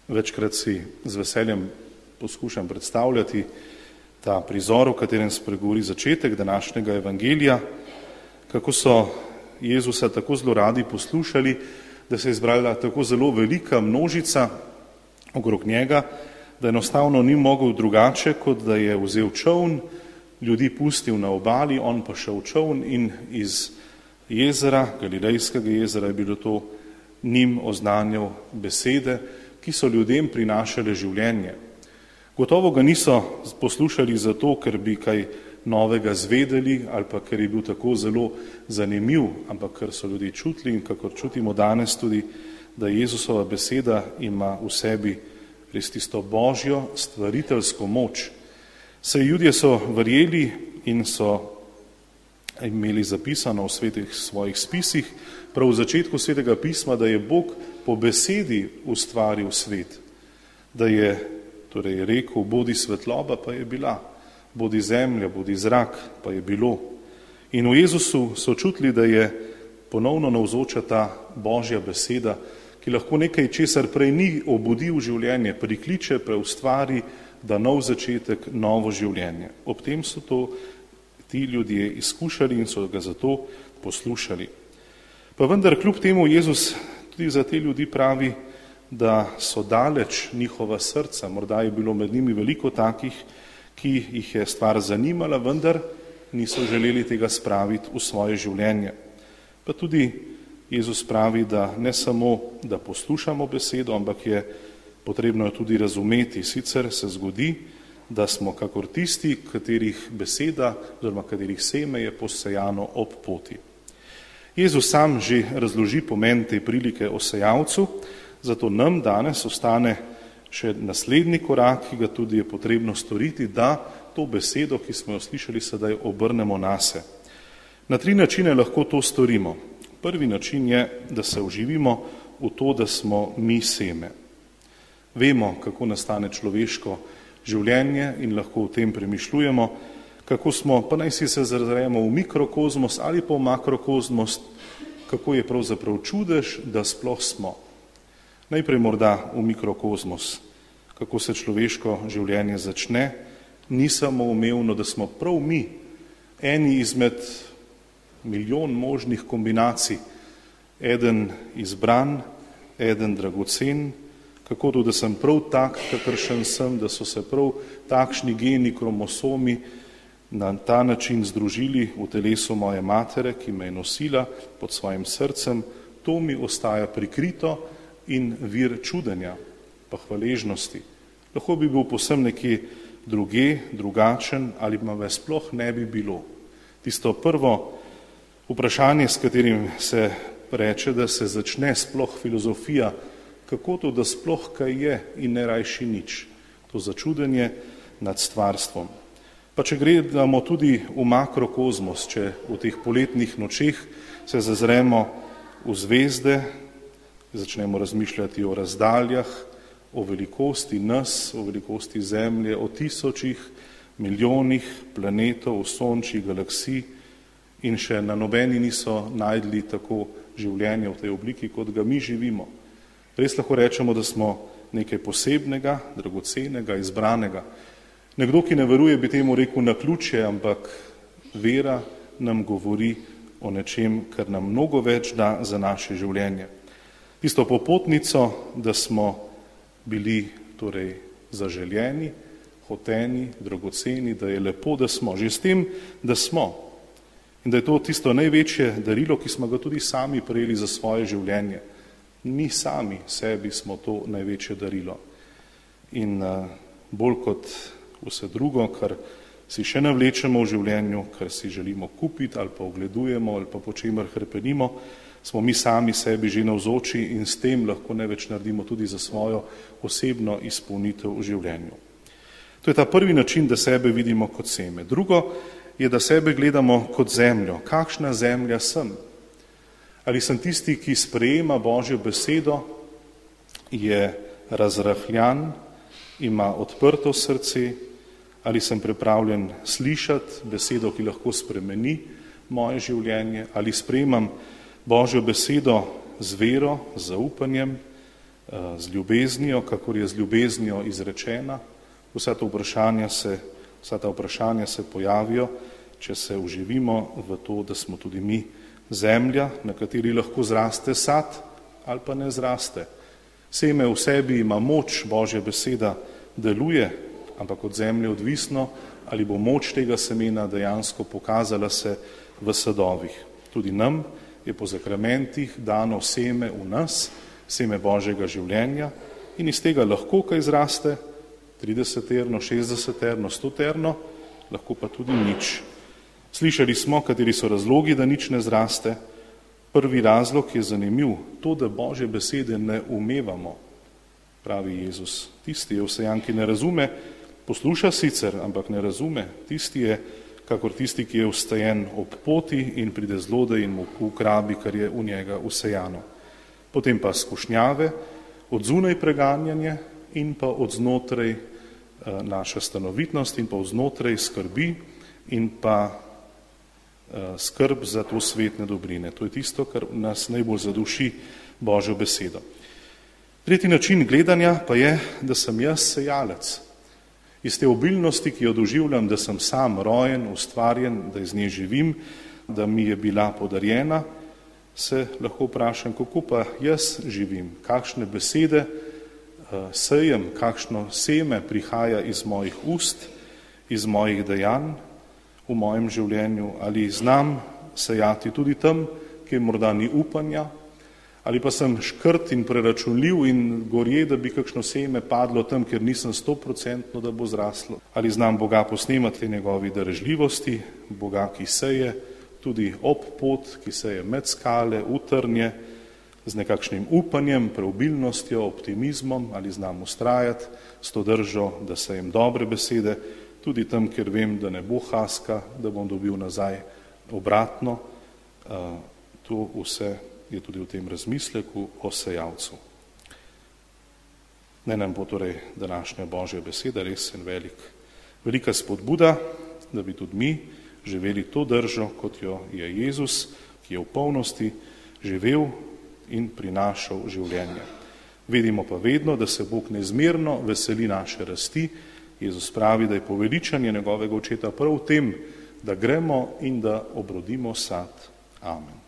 Večkrat si z veseljem poskušam predstavljati ta prizor, v katerem spregovori začetek današnjega evangelija, kako so Jezusa tako zelo radi poslušali, da se je zbrala tako zelo velika množica okrog njega, da enostavno ni mogel drugače, kot da je vzel čoln, ljudi pustil na obali, on pa šel v čoln in iz jezera, Galilejskega jezera, je bilo to njim oznanjal besede, ki so ljudem prinašale življenje. Gotovo ga niso poslušali zato, ker bi kaj novega zvedeli ali pa ker je bil tako zelo zanimiv, ampak ker so ljudje čutili in kakor čutimo danes tudi, da Jezusova beseda ima v sebi res tisto božjo stvariteljsko moč. Saj ljudje so verjeli in so imeli zapisano v svetih svojih spisih, prav v začetku svetega pisma, da je Bog po besedi ustvaril svet, da je torej rekel, bodi svetloba, pa je bila, bodi zemlja, bodi zrak, pa je bilo. In v Jezusu so čutili, da je ponovno navzoča ta božja beseda, ki lahko nekaj, česar prej ni obudil življenje, prikliče, preustvari, da nov začetek, novo življenje. Ob tem so to ti ljudje izkušali in so ga zato poslušali. Pa vendar kljub temu Jezus tudi za te ljudi pravi, da so daleč njihova srca, morda je bilo med njimi veliko takih, ki jih je stvar zanimala, vendar niso želeli tega spraviti v svoje življenje. Pa tudi Jezus pravi, da ne samo, da poslušamo besedo, ampak je potrebno jo tudi razumeti, sicer se zgodi, da smo kakor tisti, katerih beseda oziroma katerih seme je posejano ob poti. Jezus sam že razloži pomen te prilike o sejalcu, zato nam danes ostane še naslednji korak, ki ga tudi je potrebno storiti, da to besedo, ki smo jo slišali, sedaj obrnemo nase. Na 3 načine lahko to storimo. Prvi način je, da se vživimo v to, da smo mi seme. Vemo, kako nastane človeško življenje in lahko o tem premišljujemo, kako smo, pa naj si se zazremo v mikrokozmos ali pa v makrokozmos, kako je pravzaprav čudež, da sploh smo. Najprej morda v mikrokozmos, kako se človeško življenje začne, ni samo umevno, da smo prav mi, eni izmed milijon možnih kombinacij, eden izbran, eden dragocen, kako to, da sem prav tak, kakršen sem, da so se prav takšni geni, kromosomi na ta način združili v telesu moje matere, ki me je nosila pod svojim srcem, to mi ostaja prikrito in vir čudenja, pa hvaležnosti. Lahko bi bil povsem nekje druge, drugačen ali pa me sploh ne bi bilo. Tisto prvo vprašanje, s katerim se reče, da se začne sploh filozofija, kako to, da sploh kaj je in ne rajši nič. To začudenje nad stvarstvom. Pa če gledamo tudi v makrokozmos, če v teh poletnih nočeh se zazremo v zvezde, začnemo razmišljati o razdaljah, o velikosti nas, o velikosti Zemlje, o tisočih, milijonih planetov, sončij, galaksij in še na nobeni niso najdli tako življenje v tej obliki, kot ga mi živimo. Res lahko rečemo, da smo nekaj posebnega, dragocenega, izbranega. Nekdo, ki ne veruje, bi temu rekel naključje, ampak vera nam govori o nečem, kar nam mnogo več da za naše življenje. Tisto popotnico, da smo bili torej zaželjeni, hoteni, dragoceni, da je lepo, da smo, že s tem, da smo. In da je to tisto največje darilo, ki smo ga tudi sami prejeli za svoje življenje. Mi sami sebi smo to največje darilo. In bolj kot vse drugo, kar si še navlečemo v življenju, kar si želimo kupiti ali pa ogledujemo ali pa po čemer hrepenimo, smo mi sami sebi že navzoči in s tem lahko največ naredimo tudi za svojo osebno izpolnitev v življenju. To je ta prvi način, da sebe vidimo kot seme. Drugo je, da sebe gledamo kot zemljo. Kakšna zemlja sem? Ali sem tisti, ki sprejema Božjo besedo, je razrahljan, ima odprto srce, ali sem pripravljen slišati besedo, ki lahko spremeni moje življenje, ali sprejemam Božjo besedo z vero, z zaupanjem, z ljubeznijo, kakor je z ljubeznijo izrečena. Vsa ta vprašanja se pojavijo, če se uživimo v to, da smo tudi mi zemlja, na kateri lahko zraste sad ali pa ne zraste. Seme v sebi ima moč, Božja beseda deluje, ampak od zemlje odvisno, ali bo moč tega semena dejansko pokazala se v sadovih. Tudi nam je po zakramentih dano seme v nas, seme Božjega življenja, in iz tega lahko kaj zraste, 30-terno, 60-terno, 100-terno, lahko pa tudi nič. Slišali smo, kateri so razlogi, da nič ne zraste. Prvi razlog je zanimiv, to, da Božje besede ne umevamo, pravi Jezus. Tisti je vsejan, ki ne razume, posluša sicer, ampak ne razume. Tisti je kakor tisti, ki je vstajen ob poti in pride zlodej in mu ukrabi, kar je v njega vsejano. Potem pa skušnjave, od zunaj preganjanje in pa od znotraj naša stanovitnost in pa od znotraj skrbi in pa skrb za to svetne dobrine. To je tisto, kar nas najbolj zaduši Božjo besedo. Tretji način gledanja pa je, da sem jaz sejalec. Iz te obilnosti, ki jo doživljam, da sem sam rojen, ustvarjen, da iz nje živim, da mi je bila podarjena, se lahko vprašam, kako pa jaz živim, kakšne besede sejem, kakšno seme prihaja iz mojih ust, iz mojih dejanj v mojem življenju, ali znam sejati tudi tam, kjer morda ni upanja, ali pa sem škrt in preračunljiv in gorje, da bi kakšno seme padlo tam, kjer nisem 100%, da bo zraslo. Ali znam Boga posnemati njegovi darežljivosti, Boga, ki seje tudi ob pot, ki seje med skale, v trnje, z nekakšnim upanjem, preobilnostjo, optimizmom, ali znam ustrajati s to držo, da sejem dobre besede, tudi tam, kjer vem, da ne bo haska, da bom dobil nazaj obratno. To vse je tudi v tem razmisleku o sejalcu. Naj nam bo torej današnja Božja beseda res en velika spodbuda, da bi tudi mi živeli to držo, kot jo je Jezus, ki je v polnosti živel in prinašal življenje. Vedimo pa vedno, da se Bog neizmerno veseli naše rasti. Jezus pravi, da je poveličanje njegovega očeta prav v tem, da gremo in da obrodimo sad. Amen.